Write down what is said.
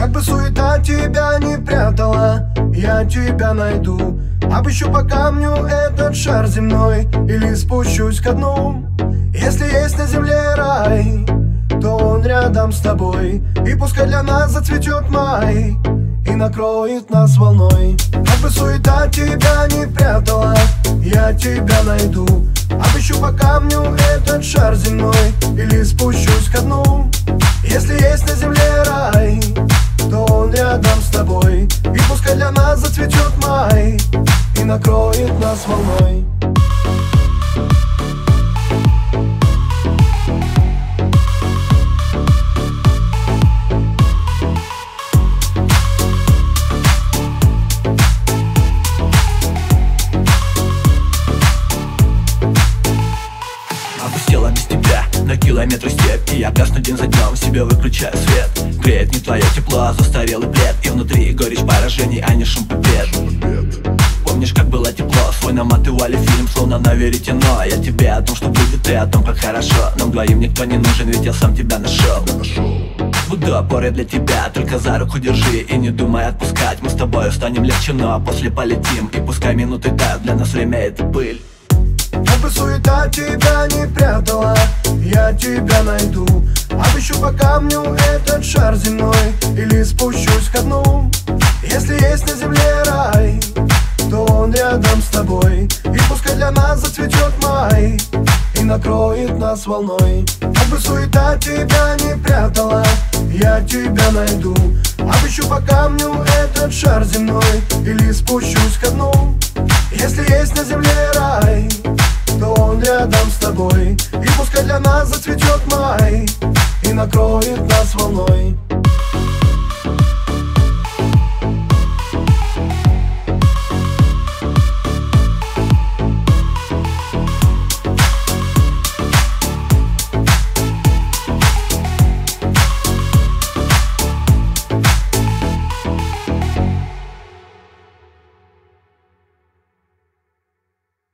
Как бы суета тебя не прятала, я тебя найду. Обыщу по камню этот шар земной или спущусь ко дну. Если есть на земле рай, то он рядом с тобой. И пускай для нас зацветет май и накроет нас волной. Как бы суета тебя не прятала, я тебя найду. Обыщу по камню этот шар земной или спущусь ко дну. Если есть на земле рай, то он рядом с тобой. И пускай для нас зацветет май и накроет нас волной. Опустела без тебя на километры степь, и я гасну день за днем, себе выключаю свет. Греет не твое тепло, а застарелый плед. И внутри горечь поражений, а не шум побед. Помнишь, как было тепло, свой наматывали фильм, словно на веретено. Я тебе о том, что будет, и о том, как хорошо. Нам двоим никто не нужен, ведь я сам тебя нашел. Буду опорой для тебя, только за руку держи и не думай отпускать. Мы с тобой станем легче, но после полетим. И пускай минуты тают, для нас время это пыль. Как бы суета тебя не прятала, я тебя найду. Обыщу по камню этот шар земной или спущусь ко дну. Если есть на земле рай, то он рядом с тобой. И пускай для нас зацветет май и накроет нас волной. Как бы суета тебя не прятала, я тебя найду. Обыщу по камню этот шар земной или спущусь ко дну. Если есть на земле рай, то он рядом с тобой. И пускай для нас зацветет май и накроет нас волной.